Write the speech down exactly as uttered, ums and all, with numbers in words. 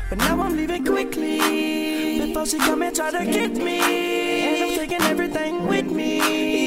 but now I'm leaving quickly before she come and try to get me. And I'm taking everything with me.